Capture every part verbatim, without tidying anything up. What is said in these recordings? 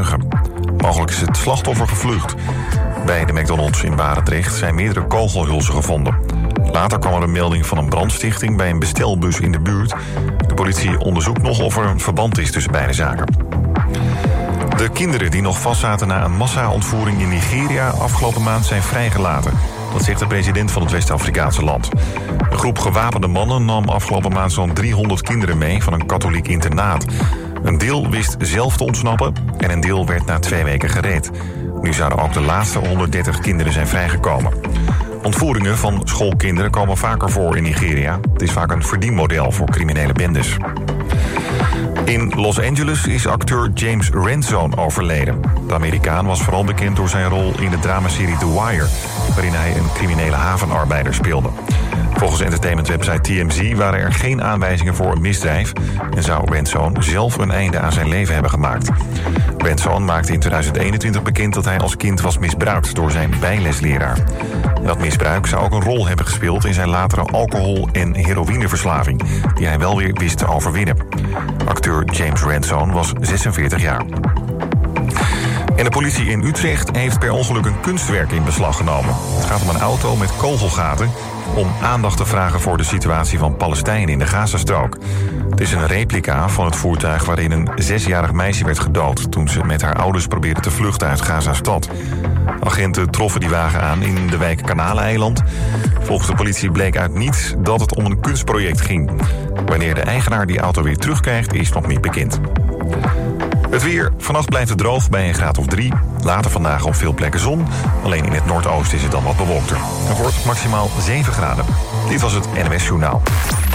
getuigen. Mogelijk is het slachtoffer gevlucht. Bij de McDonald's in Barendrecht zijn meerdere kogelhulzen gevonden. Later kwam er een melding van een brandstichting bij een bestelbus in de buurt. De politie onderzoekt nog of er een verband is tussen beide zaken. De kinderen die nog vastzaten na een massa-ontvoering in Nigeria afgelopen maand zijn vrijgelaten. Dat zegt de president van het West-Afrikaanse land. Een groep gewapende mannen nam afgelopen maand zo'n driehonderd kinderen mee van een katholiek internaat. Een deel wist zelf te ontsnappen en een deel werd na twee weken gereed. Nu zouden ook de laatste honderddertig kinderen zijn vrijgekomen. Ontvoeringen van schoolkinderen komen vaker voor in Nigeria. Het is vaak een verdienmodel voor criminele bendes. In Los Angeles is acteur James Ransone overleden. De Amerikaan was vooral bekend door zijn rol in de dramaserie The Wire, waarin hij een criminele havenarbeider speelde. Volgens entertainmentwebsite T M Z waren er geen aanwijzingen voor een misdrijf en zou Ransone zelf een einde aan zijn leven hebben gemaakt. Ransone maakte in tweeduizend eenentwintig bekend dat hij als kind was misbruikt door zijn bijlesleraar. En dat misbruik zou ook een rol hebben gespeeld in zijn latere alcohol- en heroïneverslaving, die hij wel weer wist te overwinnen. Acteur James Ransone was zesenveertig jaar. En de politie in Utrecht heeft per ongeluk een kunstwerk in beslag genomen. Het gaat om een auto met kogelgaten om aandacht te vragen voor de situatie van Palestijnen in de Gazastrook. Het is een replica van het voertuig waarin een zesjarig meisje werd gedood toen ze met haar ouders probeerde te vluchten uit Gazastad. Agenten troffen die wagen aan in de wijk Kanaleiland. Volgens de politie bleek uit niets dat het om een kunstproject ging. Wanneer de eigenaar die auto weer terugkrijgt is nog niet bekend. Het weer. Vannacht blijft het droog bij een graad of drie. Later vandaag op veel plekken zon. Alleen in het noordoosten is het dan wat bewolkter. Het wordt maximaal zeven graden. Dit was het N O S Journaal.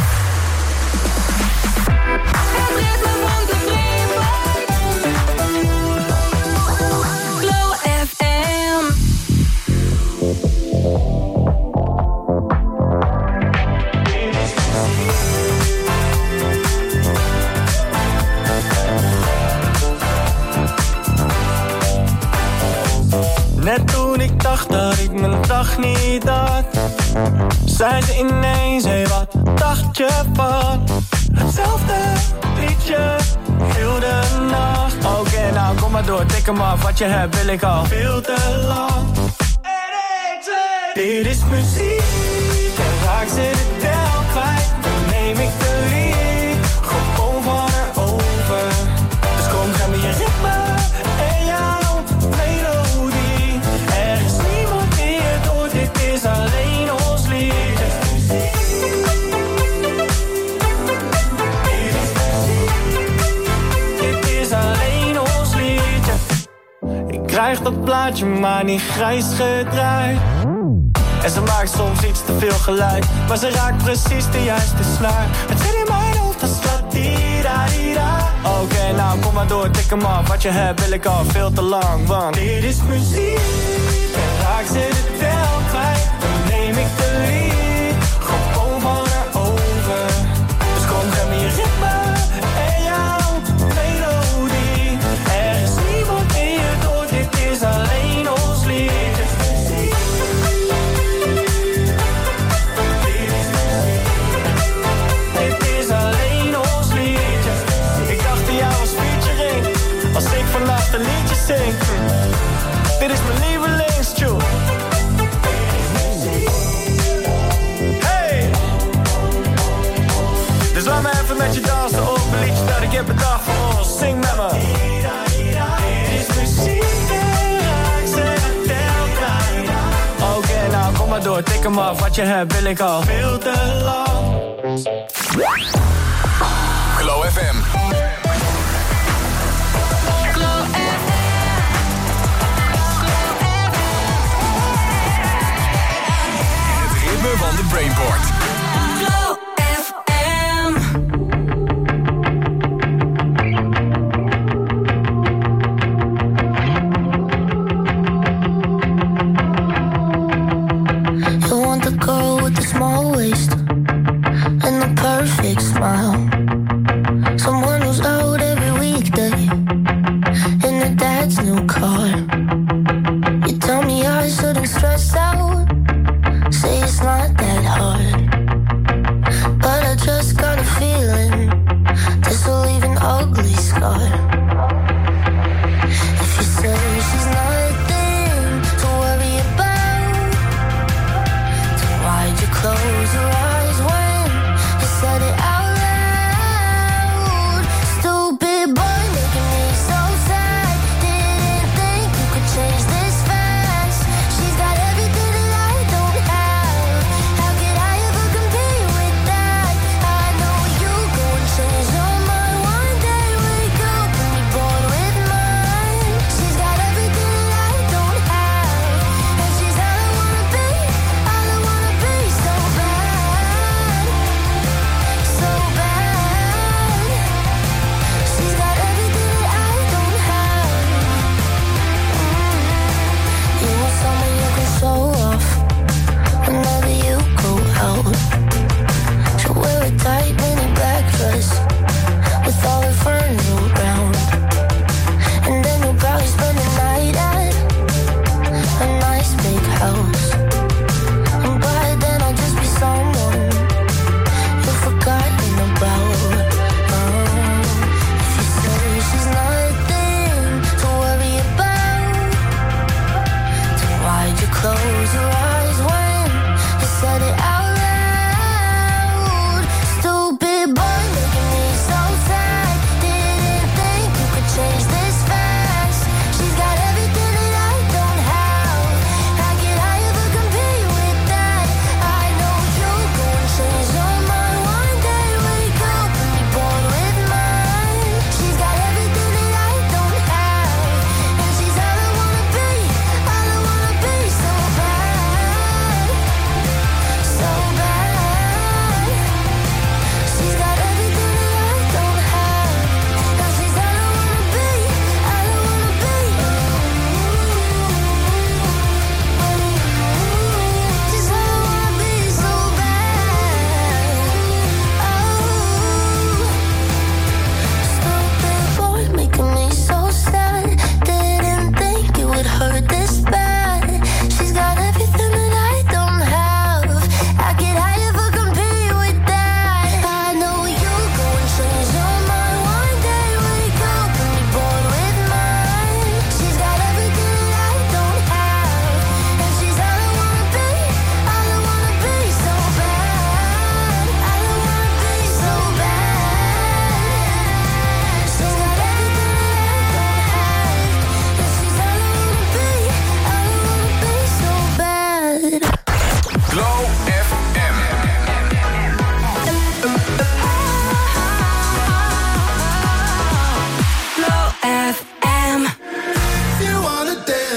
Net toen ik dacht dat ik mijn dag niet had, zei ze ineens, hé, wat dacht je van? Hetzelfde liedje, heel de nacht. Oké, okay, nou kom maar door, tik hem af, wat je hebt wil ik al veel te lang. Dit is muziek, en raak ze de tel kwijt. Dan neem ik de lead, gewoon van haar over. Dus kom, ga me je ritme en jouw melodie. Er is niemand die het hoort, dit is alleen ons lied. Dit is alleen ons liedje. Ik krijg dat plaatje maar niet grijs gedraaid. En ze maakt soms iets te veel geluid, maar ze raakt precies de juiste snaar. Het zit in mijn hoofd, dat slaat di-da-di-da. Oké, okay, nou kom maar door, tik hem af. Wat je hebt wil ik al veel te lang, want dit is muziek. En raak ze de tel kwijt, dan neem ik de lead. Gewoon van haar over. Dus kom, geef me je ritme en jouw melodie. Er is niemand die het hoort, dit is alleen ons lied. Als ik vannacht een liedje zing, dit is mijn lievelingstune. Hey! Dus laat me even met je dansen op een liedje dat ik heb bedacht voor ons. Zing met me. Dit is muziek en raak ze de tel kwijt. Oké, okay, nou kom maar door, tik hem af. Wat je hebt wil ik al veel te lang. Glow F M. Van de Brainport. Glow F M. You want the girl with the small waist and the perfect smile. Someone who's out every weekday in her dad's new car. You tell me I shouldn't stress out. Say it's not that hard, but I just got a feeling this will leave an ugly scar.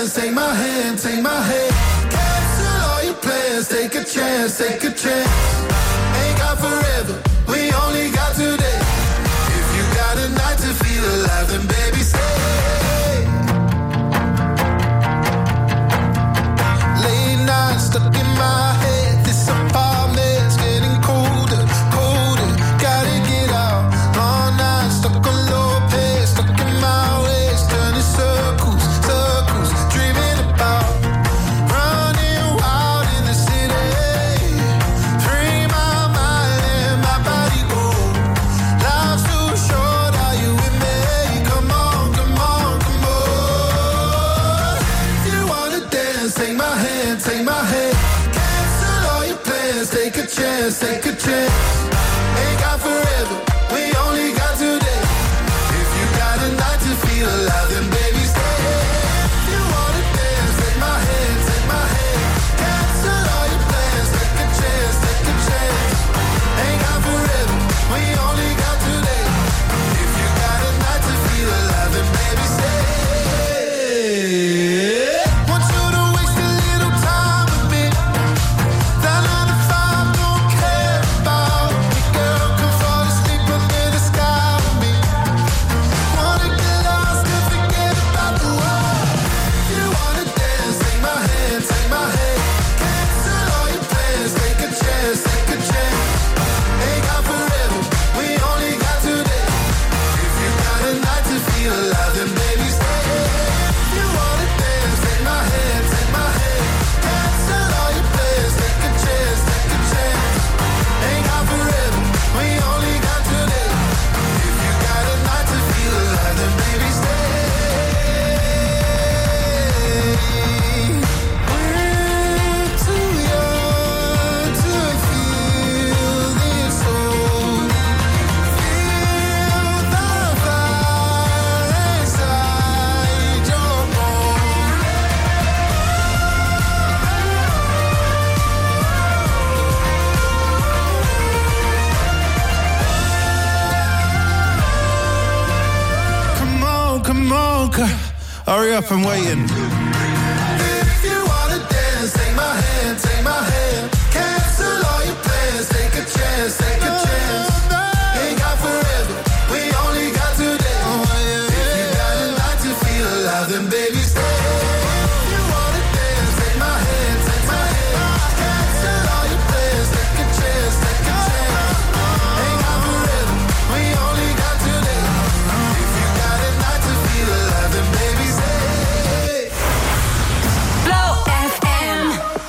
dance, take my hand, take my hand. Cancel all your plans, take a chance, take a chance. Ain't got forever, we only got today. If you got a night to feel alive, then baby stay. Late nights stuck in my head, this apartment's getting colder, colder. Gotta get out, all night stuck on low pace, stuck in my ways, turning circles, circles, dreaming about running wild in the city. Free my mind and my body go. Life's too short, are you with me? Come on, come on, come on. If you wanna dance, take my hand, take my hand. Cancel all your plans, take a chance, take a chance. Ain't got forever, we only got today. If you got a night to feel alive, then baby stay. If you wanna dance, take my hand, take my hand. Cancel all your plans, take a chance, take a chance. Ain't got forever, we only got today. If you got a night to feel alive, then baby stay. Want you to waste a little time with me. That nine to five don't care about me, girl. Come fall asleep under the sky with me. Wanna get lost and forget about the world. If you wanna dance, take my hand, take my hand. Cancel all your plans, take a chance, take a chance. Ain't got forever, we only got today. If you got a night to feel alive, then baby stay. If you wanna dance, take my hand, take my hand. Cancel all your plans, take a chance, take a chance. Ain't got forever, we only got today. If you got a night to feel alive, then baby stay. We're too young to feel this old. Feel the fire inside your bones. Come on, come on, c- hurry up, I'm waiting. If you wanna dance, take my hand, take my hand. Cancel all your plans, take a chance, take a chance. Ain't got forever, we only got today. If you got a night to feel alive, then baby stay. If you wanna dance, take my hand, take my hand. Cancel all your plans, take a chance, take a chance. Ain't got forever, we only got today. If you got a night to feel alive, then baby stay. Flow F M.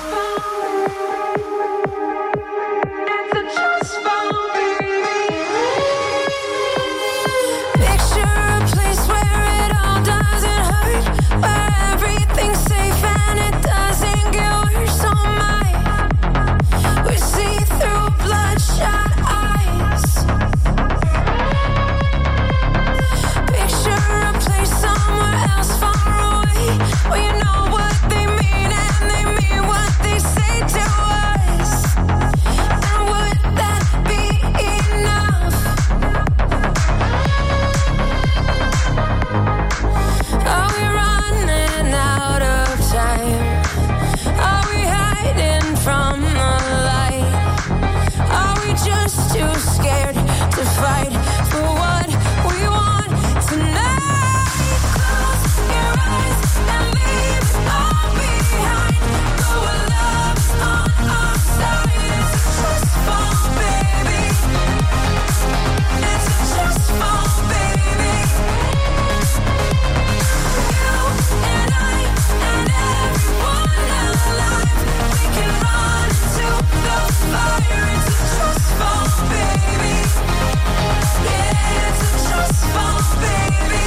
Picture a place where it all doesn't hurt, where everything's safe and it doesn't get worse. Oh my, we see through bloodshot eyes. Picture a place somewhere else far away, where you know what they mean and they mean what they say to us. And would that be enough? Are we running out of time? Are we hiding from the light? Are we just too scared to fight for what we want tonight? Close your eyes and leave it all behind. Know our love's on our side. It's a trust fall, baby. It's a trust fall, baby. You and I and everyone alive, we can run into the fire. It's a trust fall, baby. Yeah, it's a trust fall, baby.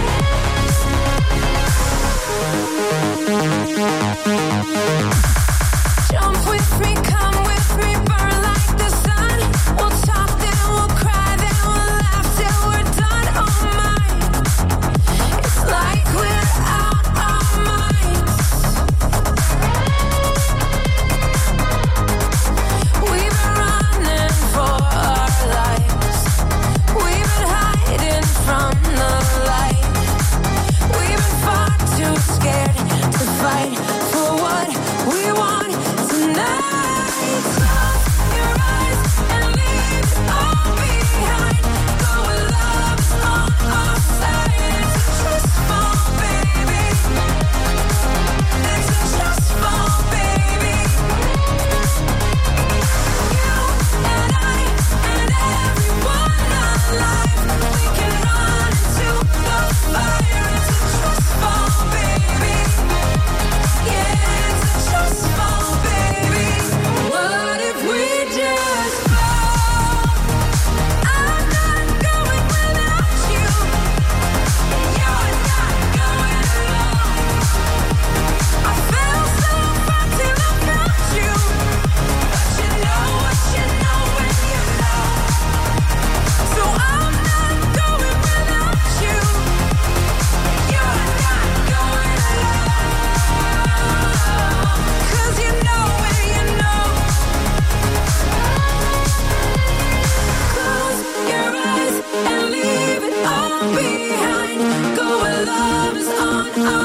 Jump with me, come with me, burn like the sun. We'll talk, then we'll cry, then we'll laugh till we're done. Oh my, it's like we're out our minds. We've been running for our lives. We've been hiding from the light. We've been far too scared to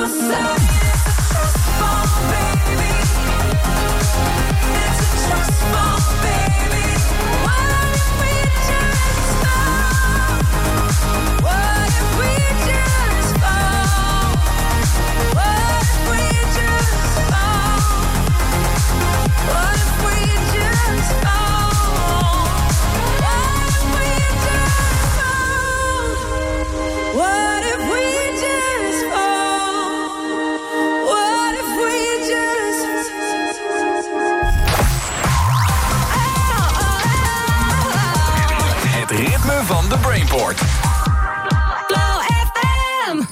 Van de Brainport. Glow F M.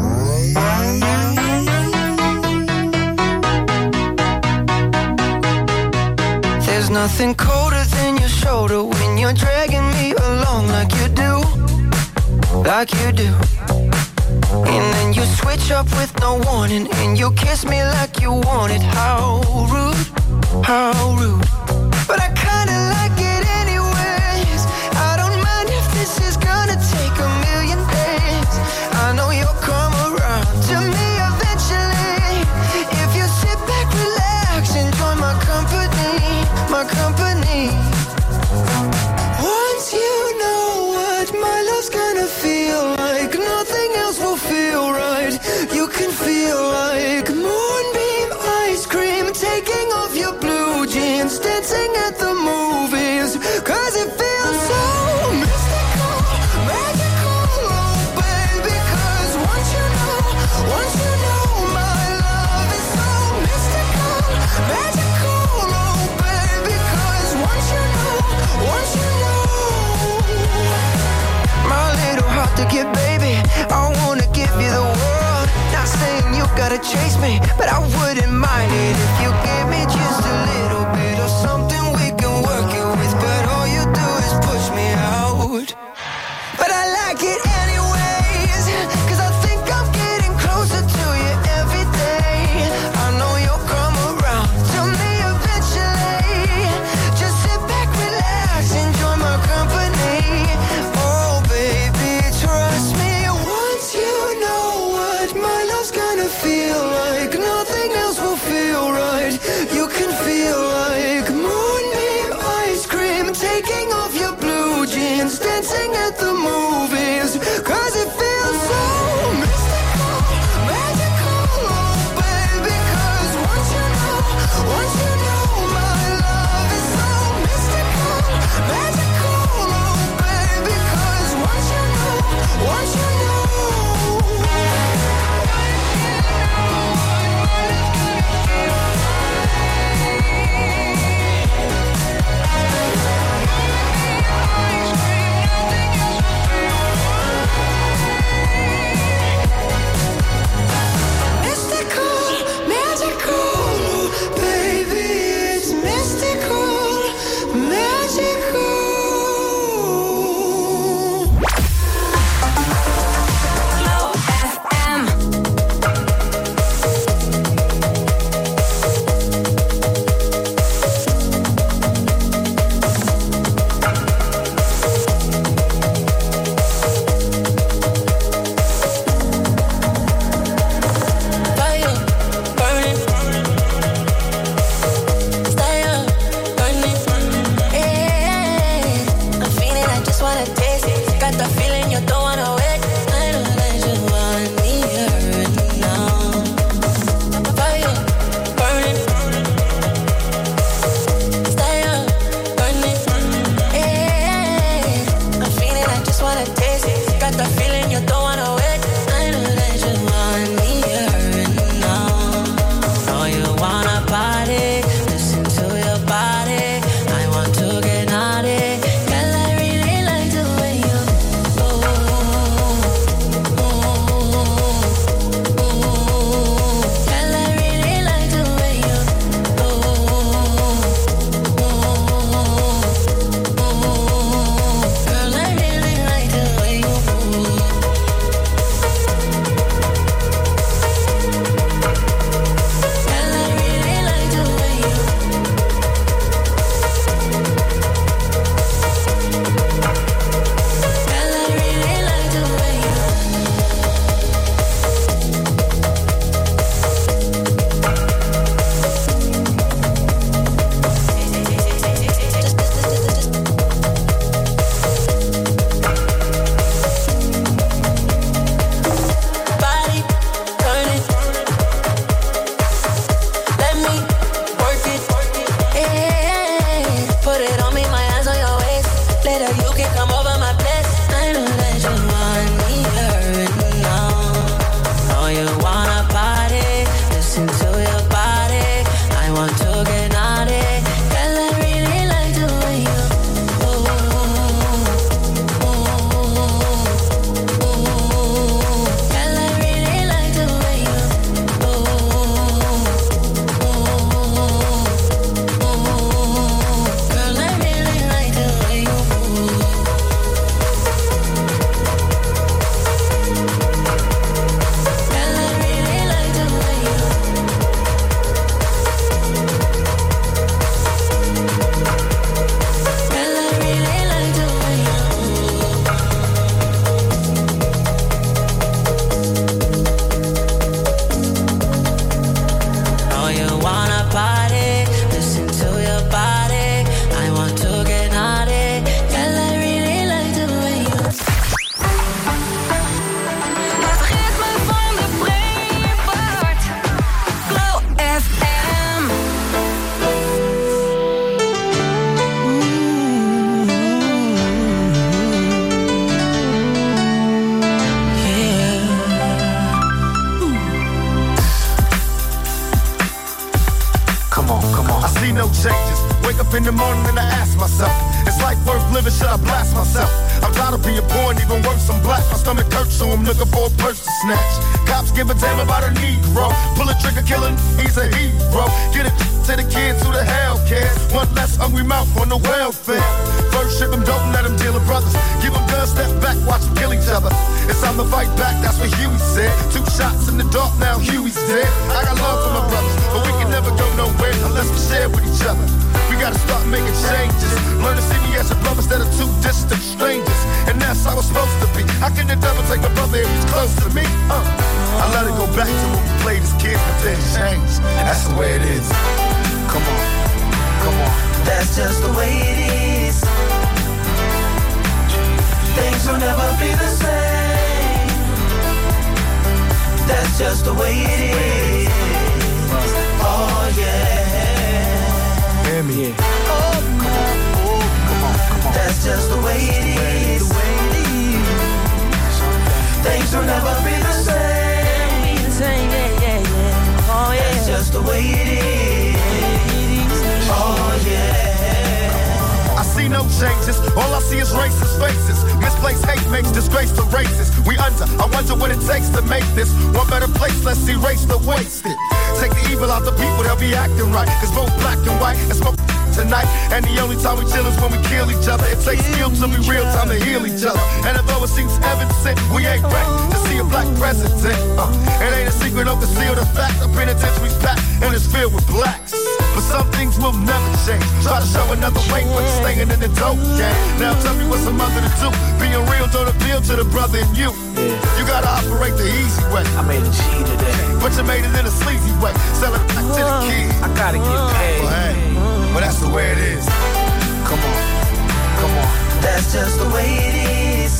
There's nothing colder than your shoulder when you're dragging me along like you do, like you do. And then you switch up with no warning and you kiss me like you want it. How rude, how rude. But I kinda like it anyways. I don't mind if this is gonna take a million days. I know you'll come around to me eventually. If you sit back, relax, enjoy my company, my company. Once you know what my love's gonna feel like, nothing else will feel right. You can feel like moonbeam ice cream, taking off your blue jeans, dancing at the movies, cause it feels so mystical, magical, oh baby. Cause once you know, once you know my love is so mystical, magical, oh baby. Cause once you know, once you know, my little heart to get, baby, I wanna give you the world. Not saying you gotta chase me, but I wouldn't mind it if you gave me just a little bit of something we can work it with. But all you do is push me out. But I like it anyways, cause I think I'm getting closer to you every day. I know you'll come around to me eventually. Just sit back, relax, enjoy my company. Oh baby, trust me. Once you know what my love's gonna feel like, nothing else will feel right. see no changes. Wake up in the morning and I ask myself, is life worth living? Should I blast myself? I'm tired of being poor and even worse, I'm black. My stomach hurts, so I'm looking for a purse to snatch. Cops give a damn about a Negro. Pull a trigger, killing, he's a hero. Get it to the kids who the hell cares. One less hungry mouth on the welfare. First ship them, don't let them deal with brothers. Give them guns, step back, watch them kill each other. It's time to fight back, that's what Huey said. Two shots in the dark, now Huey's dead. I got love for my brothers, but we can never go nowhere unless we share with each other. We gotta start making changes. Learn to see me as a brother instead of two distant strangers. And that's how it's supposed to be. How can the devil take my brother if he's close to me? Uh, I let it go back to when we played as kids, but things changed. That's the way it is. Come on, come on. That's just the way it is. Things will never be the same. That's just the way it is. Oh yeah. Hear me. Yeah. Oh, come on. Oh, come on, come on. That's just the way it is. The way it is. Things will never be the same. Be the same, yeah, yeah, yeah. Oh yeah. That's just the way it is. Oh yeah. I see no changes. All I see is racist faces. Misplaced hate makes disgrace to races. We under. I wonder what it takes to make this one better place. Let's erase the wasted. Take the evil out the people, they'll be acting right. Cause both black and white and smoke tonight. And the only time we chill is when we kill each other. It takes skill to be real time to heal each other. And although it seems evident, we ain't ready to see a black president. Uh, it ain't a secret, don't conceal the fact. The penitentiary's packed and it's filled with blacks. But some things will never change. Try to show another way, but you're staying in the dope game. Now tell me what's a mother to do. Being real don't appeal to the brother in you. Yeah. You gotta operate the easy way. I made a G today, but you made it in a sleazy way. Sell it back to the kids. I gotta get paid. Well, hey, well that's the way it is. Come on, come on. That's just the way it is.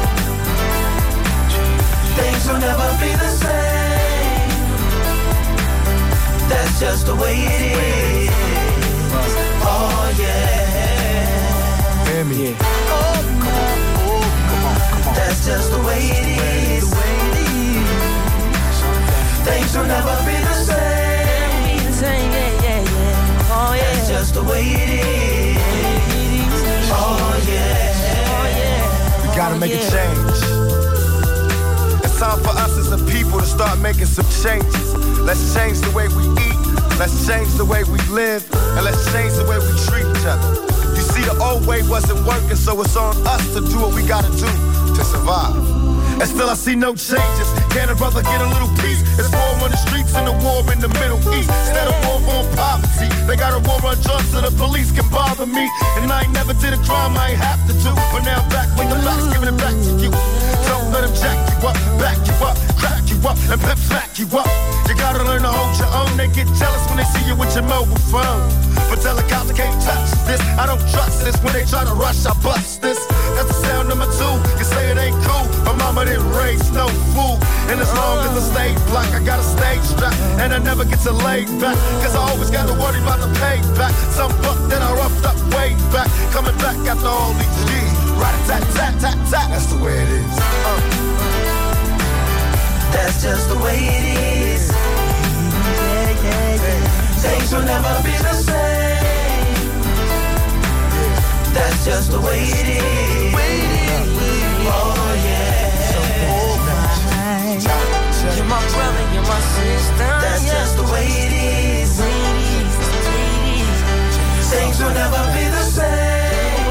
Things will never be the same. That's just the way it is. Oh yeah. Hear me. Yeah. Oh, come on. Oh, come on, come on. That's just the way it is. The way it is. Things will never be the same. Be the same, yeah, yeah, yeah. Oh yeah. That's just the way it is. Oh yeah. Oh yeah. We gotta make yeah. a change. It's time for us as a people to start making some changes. Let's change the way we eat. Let's change the way we live. And let's change the way we treat each other. You see, the old way wasn't working, so it's on us to do what we gotta do to survive. And still I see no changes. Can a brother get a little peace? It's war on the streets and a war in the Middle East. Instead of war on poverty, they got a war on drugs so the police can bother me. And I ain't never did a crime I ain't have to do. But now I'm back with the facts, giving it back to you. Don't let them jack you up, back you up, crack you up, and pimp smack you up. You gotta learn to hold your own. They get jealous when they see you with your mobile phone. But tell the cops I can't touch this. I don't trust this. When they try to rush, I bust this. That's the sound number two. You say it ain't cool. My mama didn't raise no fool. And as long as I stay black, I got a stage strap. And I never get to lay back. Cause I always got to worry about the payback. Some buck that I roughed up way back. Coming back after all these years. Rat-a-tat-tat-tat-tat. That's the way it is. Uh. That's just the way it is. Yeah, yeah, yeah. Things will never be the same. That's just the way it is. Oh yeah. You're my brother, you're my sister. That's just the way it is. Things will never be the same.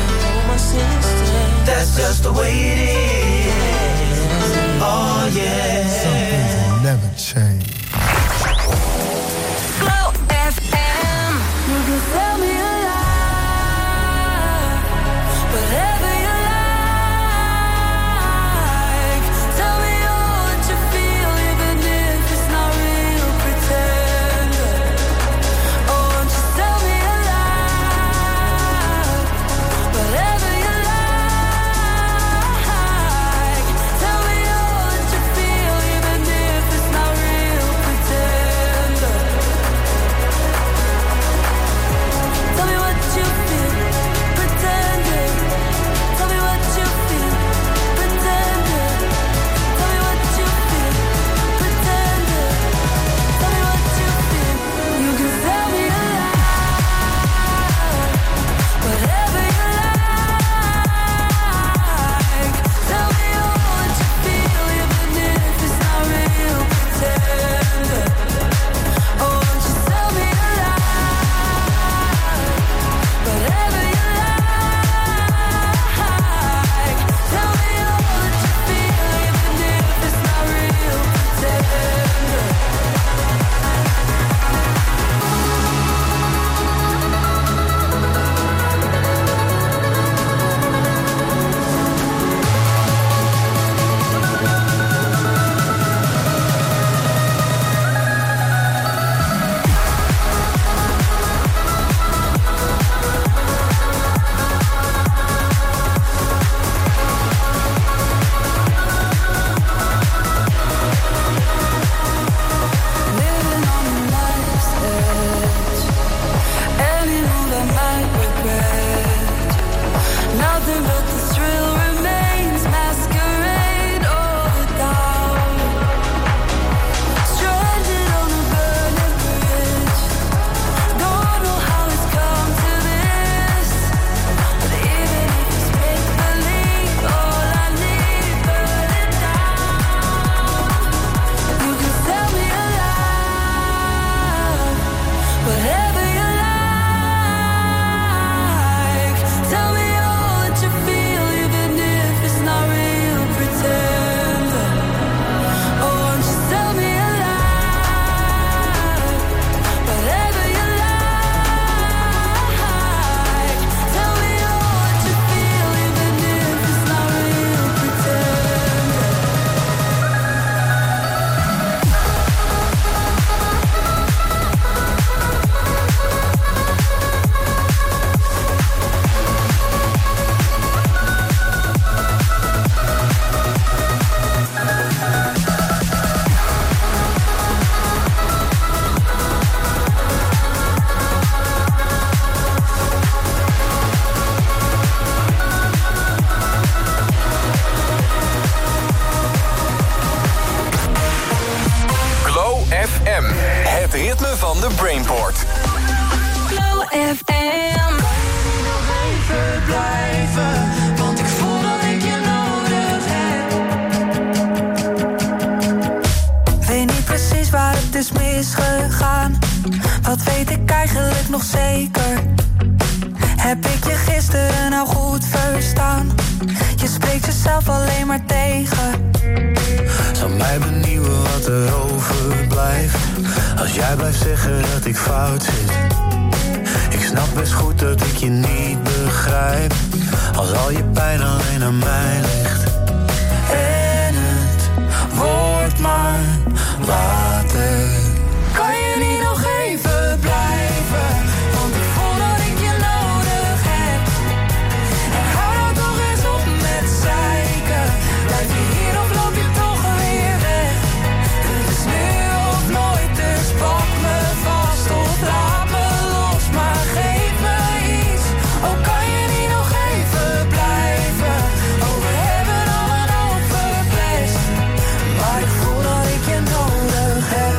That's just the way it is. Oh yeah. Some things will never change. Glow F M. You can tell me a lie, whatever you like. Tell me all that you feel, even if it's not real. Pretend. Oh, won't you tell me a lie, whatever you like. Tell me all that you feel, even if it's not real. ritme van de Brainport. Flow F M. Blijven, want ik voel dat ik je nodig heb. Weet niet precies waar het is misgegaan. Wat weet ik eigenlijk nog zeker? Heb ik je gisteren nou goed verstaan? Je spreekt jezelf alleen maar tegen. Zou mij benieuwen wat er overblijft als jij blijft zeggen dat ik fout zit. Ik snap best goed dat ik je niet begrijp als al je pijn alleen aan mij ligt. En het wordt maar later. Kan je niet nog even blijven? Want ik voel dat ik je nodig heb. En hou nou toch eens op met zeiken. Blijf je hier of loop je toch weer weg? Het is nu of nooit, dus pak me vast of laat me los. Maar geef me iets, oh kan je niet nog even blijven? Oh we hebben al een hoop verpest, maar ik voel dat ik je nodig heb.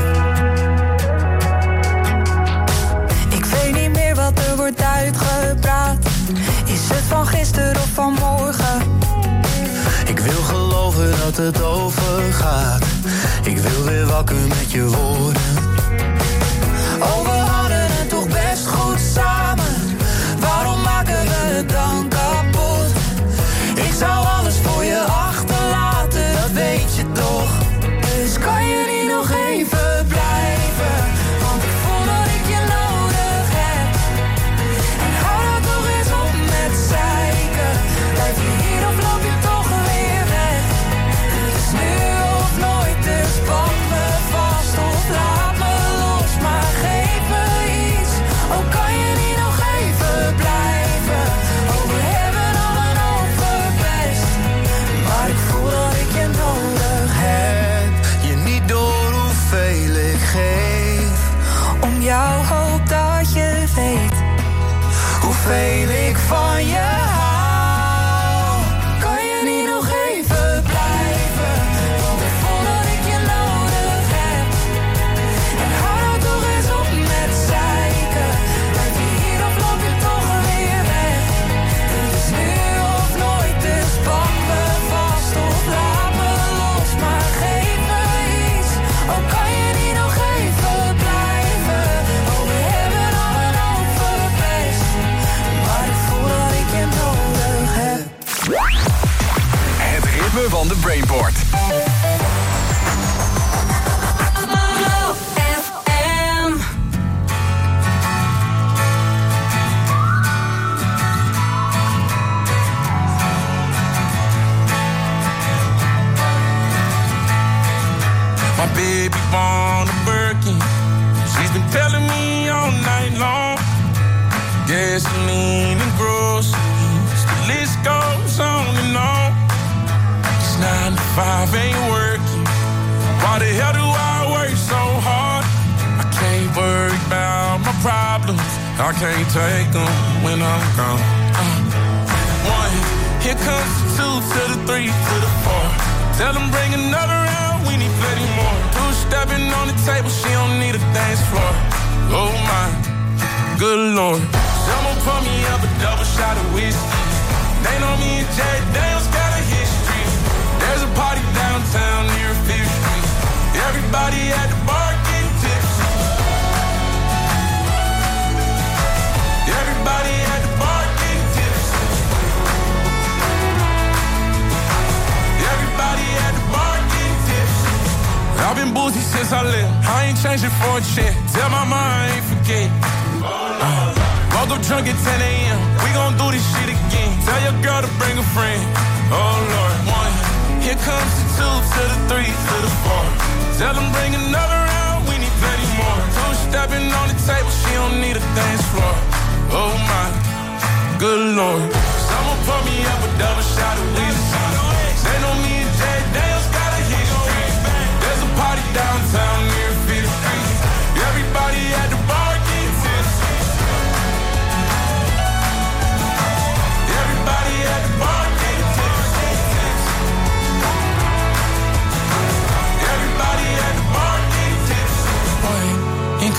Ik weet niet meer wat er wordt uitgepraat. Is het van gisteren of van morgen? Ik wil geloven dat het overgaat. Ik wil weer wakker met je woorden. Oh, we hadden het toch best goed samen. Waarom maken we het dan kapot? Ik zou alles voor je achterlaten, dat weet je toch. Dus kan je niet nog even blijven? Want ik voel dat ik je nodig heb. En hou nou toch eens op met zeiken. Blijf je hier of loop je toch weer weg? Het is nu of nooit, dus pak me vast of laat me los. Maar geef me iets, oh kan je niet nog even blijven? Oh we hebben al een hoop verpest, maar ik voel dat ik je nodig heb. Je niet door hoeveel ik geef. Om jou hoop dat je weet hoeveel ik van je hou. Kan je niet nog even blijven? Want ik voel dat ik je nodig heb. En hou nou toch eens op met zeiken. Blijf je hier of loop je toch weer weg? Het is nu of nooit, dus pak me vast of laat me los. Maar geef me iets, oh kan je niet nog even blijven? Oh we hebben al een hoop verpest, maar ik voel dat ik je nodig heb. Het ritme van de Brainport. Flow F M. My baby want a Birkin. She's been telling me all night long. Gasoline and groceries, the list goes on and on. It's nine to five ain't working. Why the hell do I work so hard? I can't worry about my problems. I can't take them when I'm gone. Uh, one, here comes the two to the three to the four. Tell them bring another round, we need plenty more. Two stepping on the table, she don't need a dance floor. Oh my, good lord. Someone pour me up a double shot of whiskey. They know me and Jay Daniels got a history. There's a party downtown near Fifth Street. Everybody at the bar getting tipsy. Everybody at the bar getting tipsy. Everybody at the bar getting tipsy. I've been boozy since I left. I ain't changing for a check. Tell my mom I ain't forget. Uh, woke up drunk at ten a.m. We gon' do this shit again. Tell your girl to bring a friend. Oh Lord, one. Here comes the two to the three to the four. Tell them bring another round. We need plenty more. Two stepping on the table. She don't need a dance floor. Oh my, good lord. Someone pour me up a double shot of whiskey. They know me and Jay Daniels got a history. There's a party downtown near Fifth Street. Everybody at the bar getting tipsy. Everybody at the bar getting tipsy. Everybody at the bar getting tipsy. Boy, in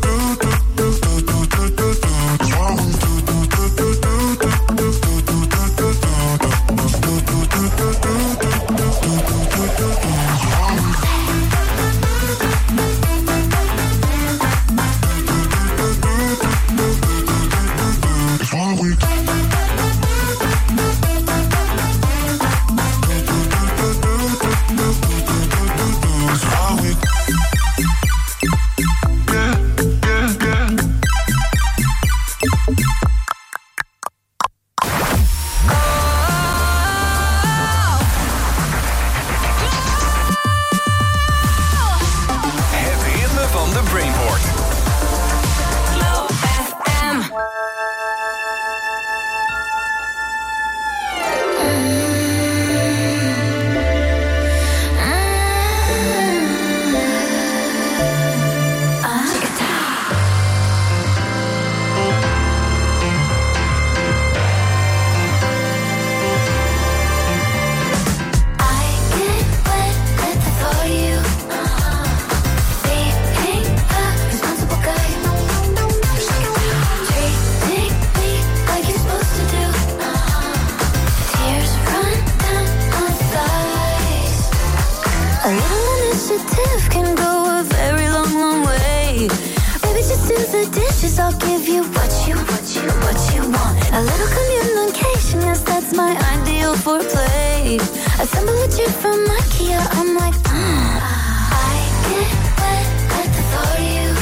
is I'll give you what you, what you, what you want. A little communication, yes, that's my ideal foreplay. Assemble a jet from IKEA, I'm like, mm. I get wet at the thought of you.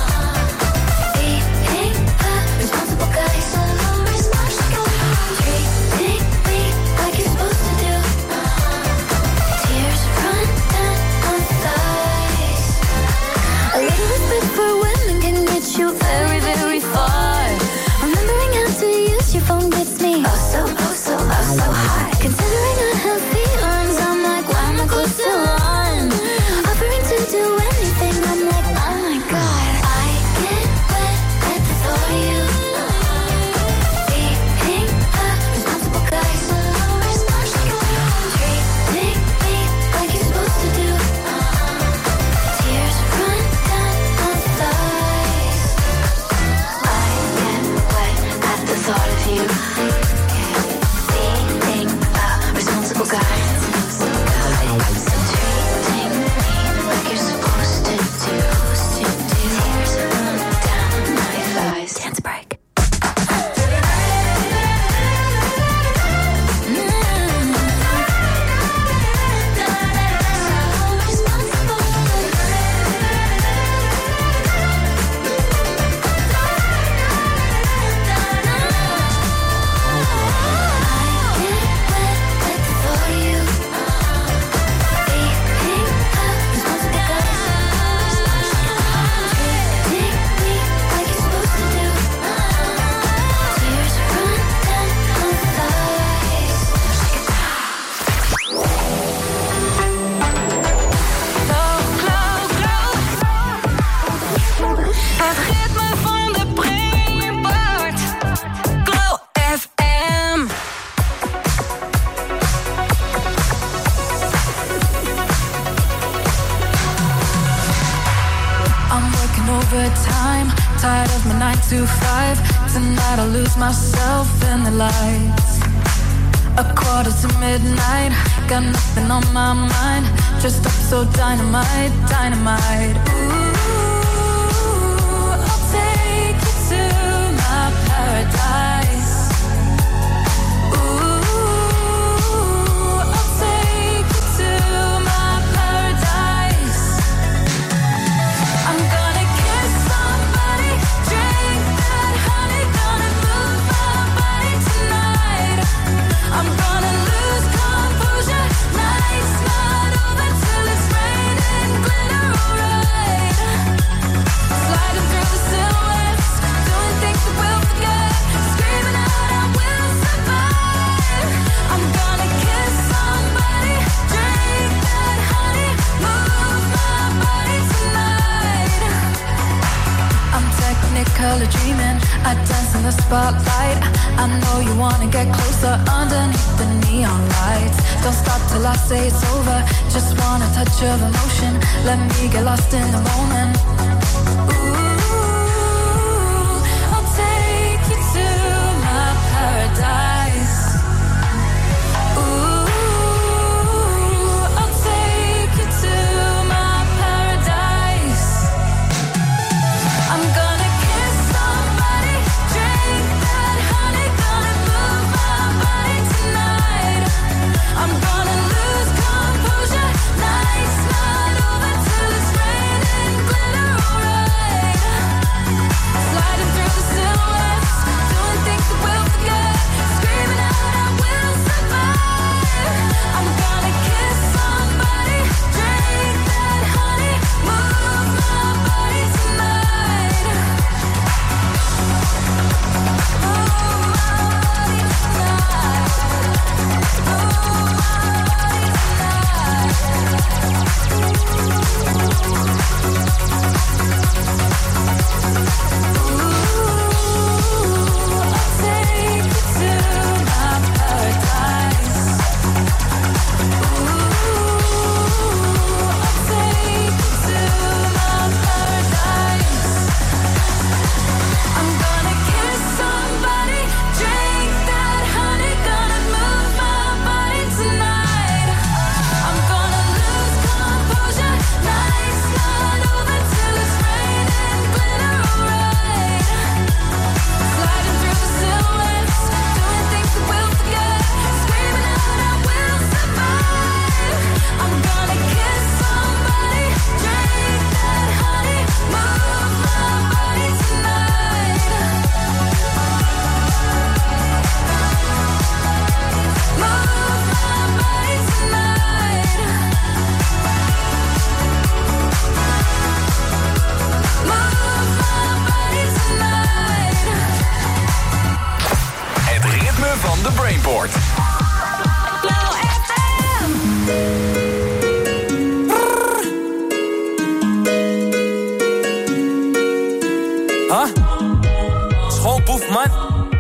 Being a responsible guy, so responsible. Treating me like you're supposed to do. Tears run down my thighs. A little respect for women can get you very, very far. Remembering how to use your phone gets me oh so, oh so, oh so high. Considering I have feelings, I'm like, why am I close to one? Offering to do anything, I'm like, oh my god. I get wet at the thought of you. Being a responsible guy, so responsible. Treating me like you're supposed to do. Tears run down my thighs. I get wet at the thought of you. Being a responsible guy. Treating me like you're supposed to do. Tears run down my thighs. Dance break. Overtime, tired of my nine to five. Tonight I'll lose myself in the lights. A quarter to midnight, got nothing on my mind. Dressed up so dynamite, dynamite. Ooh, I'll take you to my paradise. Ooh, I'll take you to my paradise. I'm gonna kiss somebody, drink that honey, gonna move my body tonight. I'm gonna lose composure, night's not over till it's raining glitter, alright. Sliding through the silhouettes, doing things that we'll forget, screaming out I will survive. I'm gonna kiss somebody, drink that honey, move my body tonight. I'm technicolor dreaming, I dance in the spotlight. I know you wanna get closer underneath the neon lights. Don't stop till I say it's over, just want a touch of emotion. Let me get lost in the moment. Ooh, I'll take you to my paradise. Ooh, I'll take you to my paradise. I'm gonna kiss somebody, drink that honey, gonna move my body tonight. I'm gonna lose composure, night's not over till it's raining glitter, Brainport. Huh? Schoolboef, man.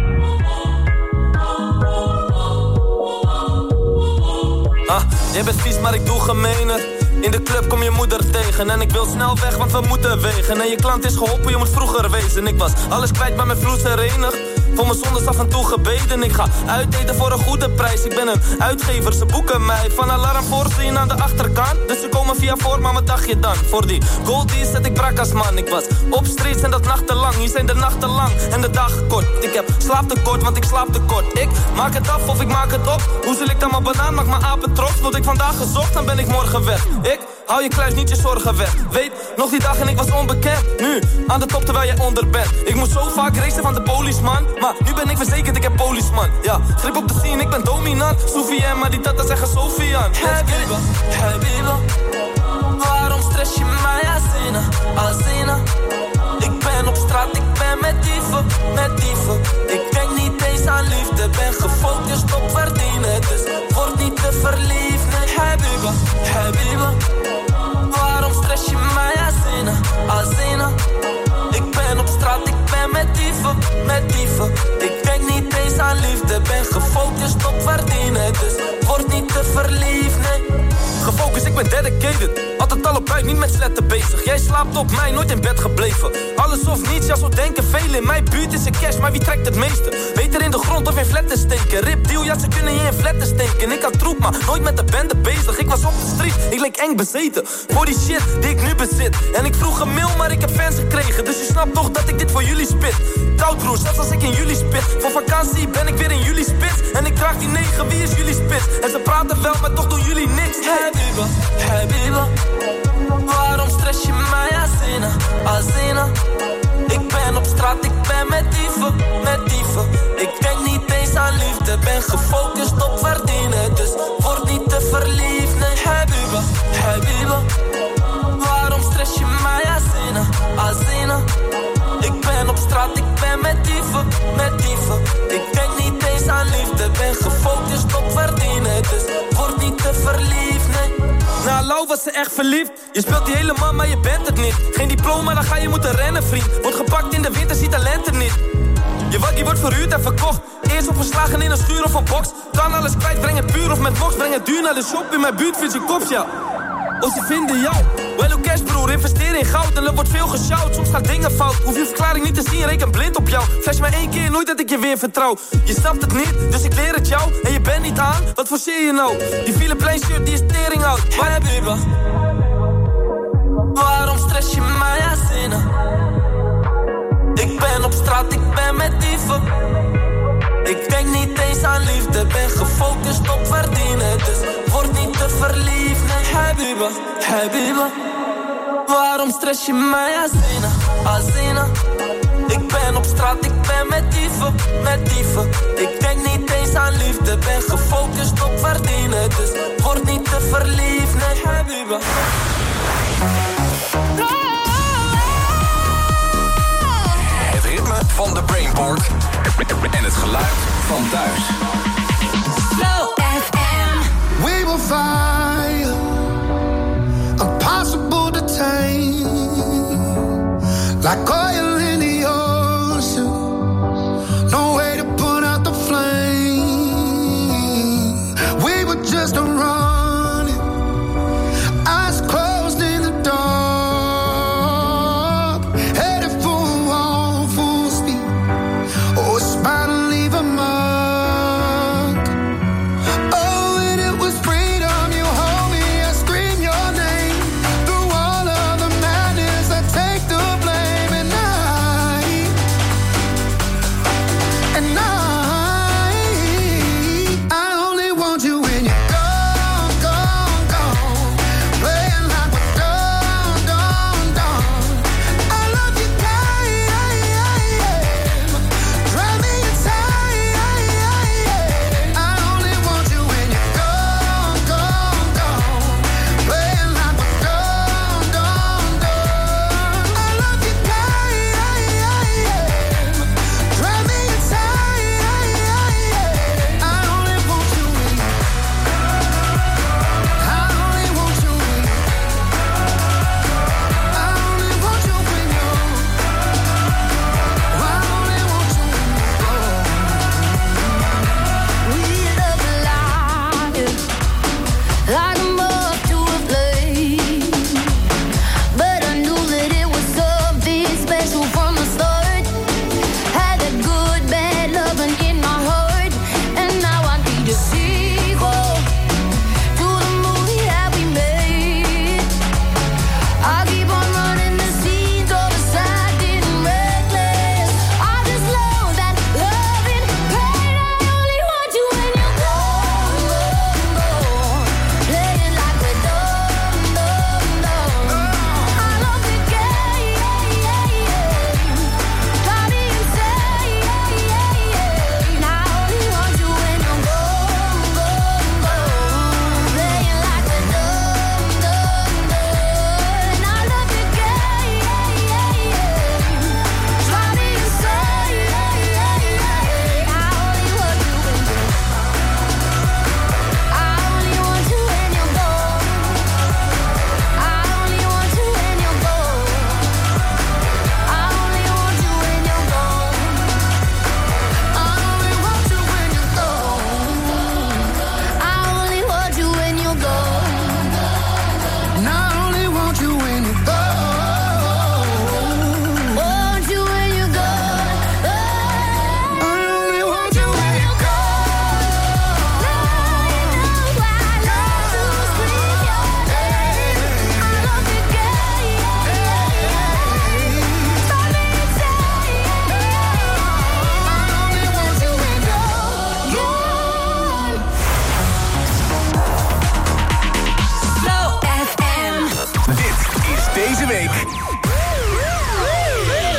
Ah, jij bent vies, maar ik doe gemener. In de club kom je moeder tegen. En ik wil snel weg, want we moeten wegen. En je klant is geholpen, je moet vroeger wezen. Ik was alles kwijt, maar mijn vloed herenigd. Voor mijn zondes af en toe gebeden. Ik ga uiteten voor een goede prijs. Ik ben een uitgever, ze boeken mij. Van alarm voorzien aan de achterkant. Dus ze komen via voor, maar wat dacht je dan? Voor die goldies zet ik brak als man. Ik was op streets en dat nachtenlang. Hier zijn de nachten lang en de dagen kort. Ik heb slaaptekort, want ik slaap tekort. Ik maak het af of ik maak het op. Hoe zal ik dan mijn banaan, maak mijn apen trots. Word ik vandaag gezocht, dan ben ik morgen weg. Ik hou je kluis, niet je zorgen weg. Weet, nog die dag en ik was onbekend. Nu, aan de top terwijl jij onder bent. Ik moest zo vaak racen van de policeman. Maar nu ben ik verzekerd, ik heb policeman. Ja, grip op de scene, ik ben dominant. Soufiane, maar die tata zeggen Sofian. Habiba, Habiba. Waarom stress je mij, Azina, Azina? Ik ben op straat, ik ben met dieven, met dieven. Ik denk niet eens aan liefde, ben gefocust op verdienen. Dus word niet te verliefd, nee. Habiba, Habiba. Waarom stress je mij, Azina, Azina? Ik ben op straat, ik ben met dieven, met dieven. Ik denk niet eens aan liefde, ben gefocust op verdienen. Dus word niet te verliefd, nee. Gefocust, ik ben dedicated. Altijd al op buik, niet met sletten bezig. Jij slaapt op mij, nooit in bed gebleven. Alles of niets, ja zo denken velen. In mijn buurt is een cash, maar wie trekt het meeste? Beter in de grond of in flatten steken. Rip deal, ja ze kunnen je in flatten steken. Ik had troep, maar nooit met de bende bezig. Ik was op de street, ik leek eng bezeten. Voor die shit die ik nu bezit. En ik vroeg een mail, maar ik heb fans gekregen. Dus je snapt toch dat ik dit voor jullie spit. Koud broer, zelfs als ik in jullie spit. Voor vakantie ben ik weer in jullie spits. En ik draag die negen, wie is jullie spits? En ze praten wel, maar toch doen jullie niks. Habiba, Habiba. Waarom stress je mij, Azina, Azina? Ik ben op straat, ik ben met dieven, met dieven. Ik denk niet eens aan liefde, ben gefocust op verdienen. Dus word niet te verliefd, nee. Habiba, Habiba. Waarom stress je mij, Azina, Azina? Ik ben op straat, ik ben met dieven, met dieven. Ik denk niet eens aan liefde, ben gefocust op verdienen. Dus word niet te verliefd, nee. Na Lau was ze echt verliefd. Je speelt die hele man, maar je bent het niet. Geen diploma, dan ga je moeten rennen, vriend. Wordt gepakt in de winter, ziet talent er niet. Je waggie wordt verhuurd en verkocht. Eerst opgeslagen in een schuur of een box. Kan alles kwijt, breng het puur of met box. Breng het duur naar de shop, in mijn buurt vindt je kops, ja. Of ze vinden jou. Well, ook cash broer, investeer in goud en er wordt veel gesjouwd. Soms gaan dingen fout, hoef je verklaring niet te zien, reken blind op jou. Flash mij één keer, nooit dat ik je weer vertrouw. Je snapt het niet, dus ik leer het jou. En je bent niet aan, wat forceer je nou? Die file plain shirt, die is tering oud. Maar Habiba, waarom stress je mij, Azina? Ik ben op straat, ik ben met dieven. Ik denk niet eens aan liefde, ben gefocust op verdienen. Dus word niet te verliefd, nee. Habiba, Habiba. Waarom stress je mij, Azina, Azina? Ik ben op straat, ik ben met dieven, met dieven. Ik denk niet eens aan liefde, ben gefocust op verdienen. Dus word niet te verliefd, nee. Habiba. Het ritme van de Brainport en het geluid van thuis. Flow F M. We will fire, impossible to tame, like oil in the ocean, no way to put out the flame. We were just running, eyes closed in the dark, headed for a wall, full speed. Oh, it's bound to leave a mark. Now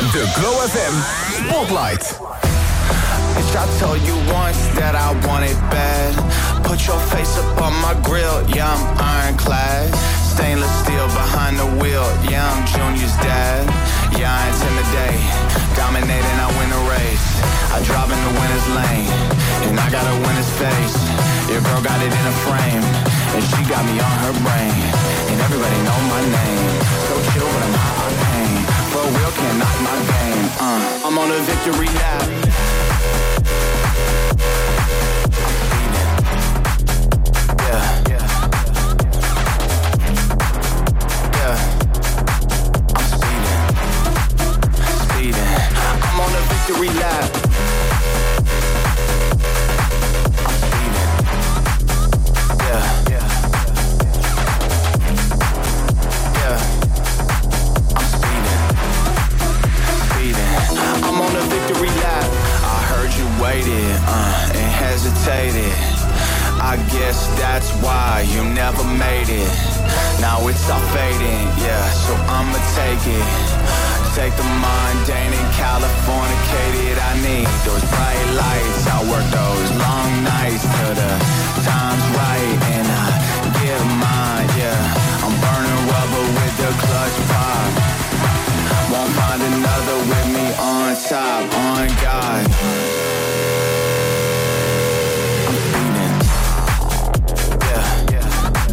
De Glow F M Spotlight. Bitch, I told you once that I want it bad. Put your face up on my grill, yeah, I'm ironclad. Stainless steel behind the wheel, yeah, I'm Junior's dad. Yeah, I intimidate, dominating, I win the race. I drive in the winner's lane, and I got a winner's face. Your girl got it in a frame, and she got me on her brain. And everybody know my name, so chill when I'm hot on pain. For real, can't knock my game, uh, I'm on a victory lap. Victory lap. I'm speeding. Yeah, yeah, yeah. I'm speeding, speeding. I'm on a victory lap. I heard you waited, uh, and hesitated. I guess that's why you never made it. Now it's all fading, yeah. So I'ma take it. Take the mundane and Californicated. I need those bright lights. I work those long nights till the time's right, and I get mine, yeah. I'm burning rubber with the clutch pop. Won't find another with me on top, on God. I'm feeding. Yeah, yeah,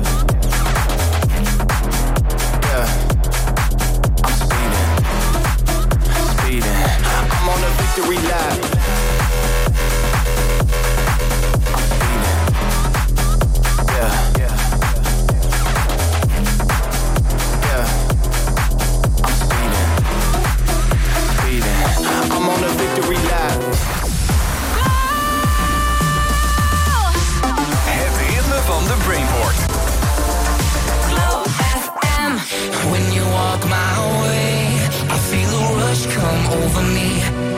yeah. I'm on a victory lap. I'm speeding. Yeah, yeah, yeah. I'm speeding, speeding. I'm on a victory lap. Het ritme van de Brainport. Glow F M. When you walk my way, I feel a rush come over me.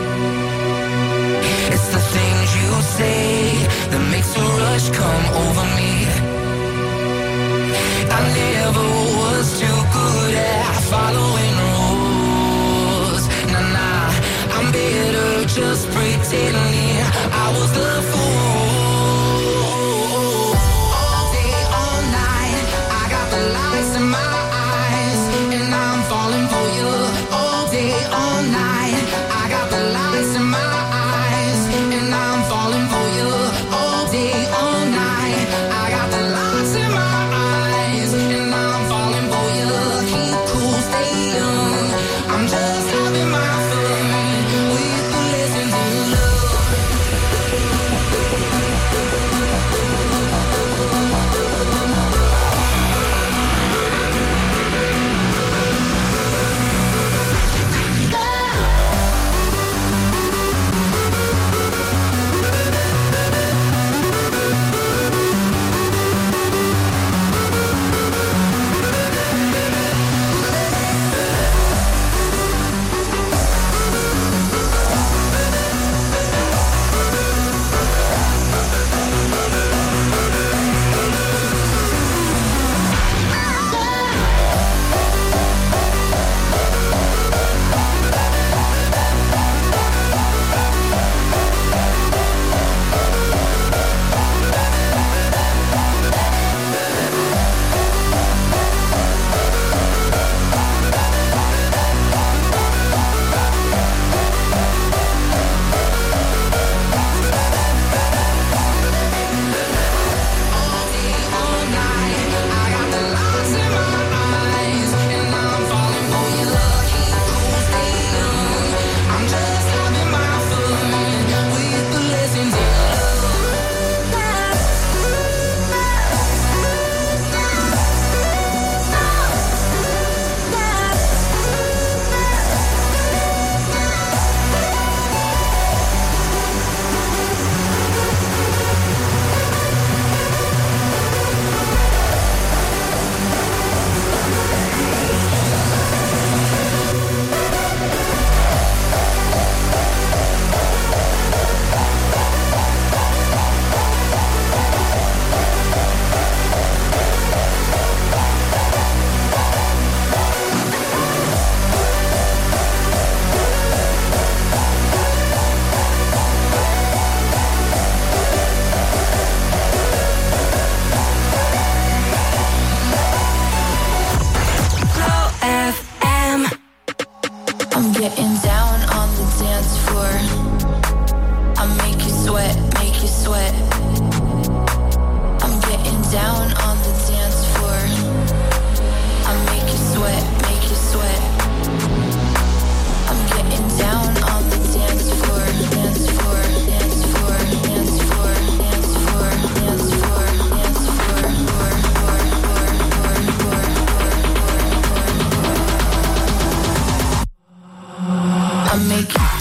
It's the things you say that makes a rush come over me. I never was too good at following rules. Nah, nah, I'm better just pretending I was the fool. All day, all night, I got the lights in my eyes, and I'm falling for you. All day, all night, I got the lights in my eyes, and I'm falling for you. All day, all night, I got the lights in my eyes, and I'm falling for you. Keep cool, stay young, I'm just having my fun with the lessons in love. getting down on the dance floor. I make you sweat, make you sweat. I'm getting down on the dance floor. I make you sweat, make you sweat. I'm getting down on the dance floor, dance floor, dance floor, dance floor, dance floor, dance floor, dance floor, floor, floor, floor, floor, floor, floor, floor. I make you